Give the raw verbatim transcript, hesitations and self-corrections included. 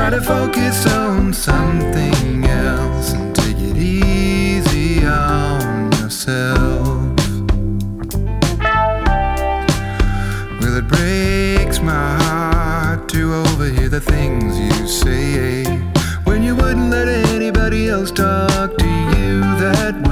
Try to focus on something else and take it easy on yourself. Well, it breaks my heart to overhear the things you say when you wouldn't let anybody else talk to you that way.